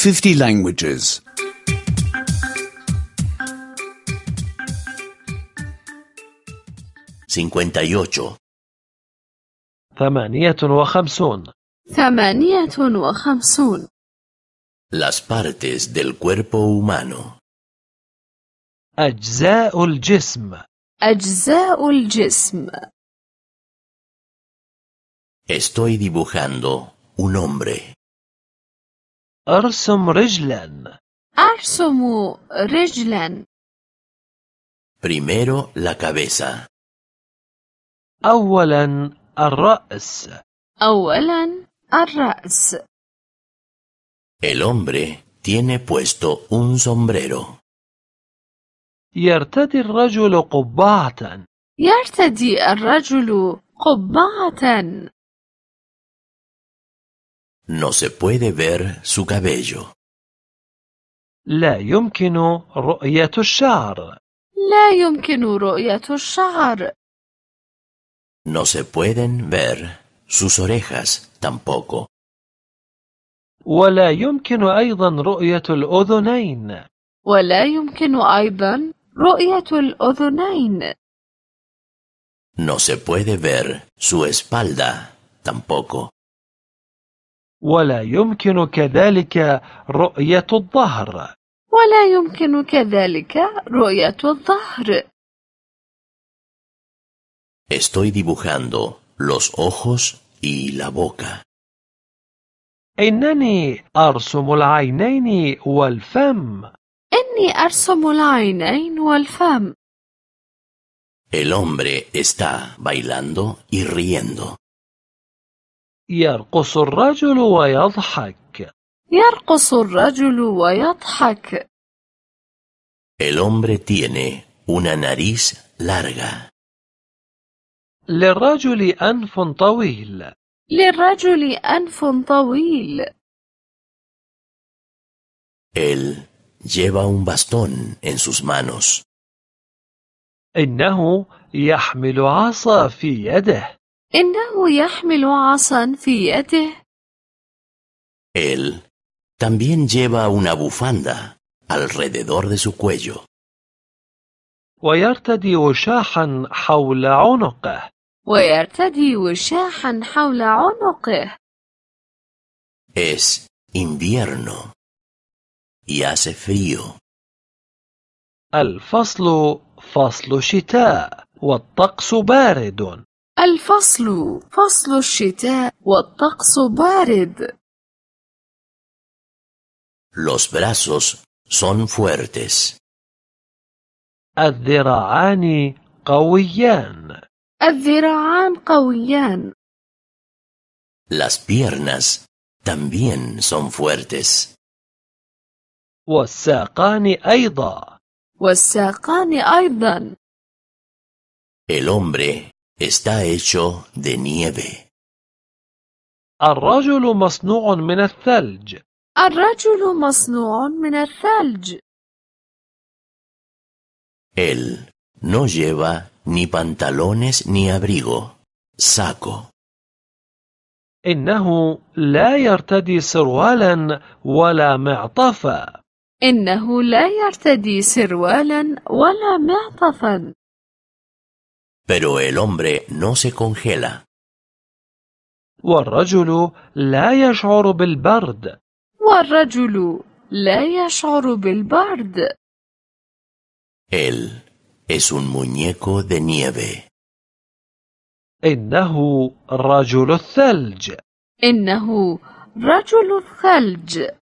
50 languages. 58. 58. 58. Las partes del cuerpo humano. أجزاء الجسم. أجزاء الجسم. Estoy dibujando un hombre. أرسم رجلا. أرسم رجلا. Primero la cabeza. أولا الرأس. أولا الرأس. El hombre tiene puesto un sombrero. يرتدي الرجل قبعة. يرتدي الرجل قبعة. No se puede ver su cabello. لا يمكن رؤية الشعر. لا يمكن رؤية الشعر. No se pueden ver sus orejas tampoco. ولا يمكن أيضا رؤية الأذنين. ولا يمكن أيضا رؤية الأذنين. No se puede ver su espalda tampoco. ولا يمكن كذلك رؤية الظهر. ولا يمكن كذلك رؤية الظهر. Estoy dibujando los ojos y la boca. إنني أرسم العينين والفم. إني أرسم العينين والفم. El hombre está bailando y riendo. يرقص الرجل ويضحك. يرقص الرجل ويضحك. El hombre tiene una nariz larga. للرجل أنف طويل. للرجل أنف طويل. Él lleva un bastón en sus manos. إنه يحمل عصا في يده. إنه يحمل عصا في يده. Él también lleva una bufanda alrededor de su cuello. ويرتدي وشاحا حول عنقه. ويرتدي وشاحا حول عنقه. Es invierno y hace frío. الفصل فصل شتاء والطقس بارد. الفصل فصل الشتاء والطقس بارد. Los brazos son fuertes. الذراعان قويان. الذراعان قويان. Las piernas también son fuertes. والساقان أيضا. والساقان أيضا. El hombre está hecho de nieve. الرجل مصنوع من الثلج. الرجل مصنوع من الثلج. Él no lleva ni pantalones ni abrigo, saco. إنه لا يرتدي سروالا ولا معطفا. إنه لا يرتدي سروالا ولا معطفا. Pero el hombre no se congela. والرجل لا يشعر بالبرد. والرجل لا يشعر بالبرد. Él es un muñeco de nieve. إنه رجل الثلج. إنه رجل الثلج.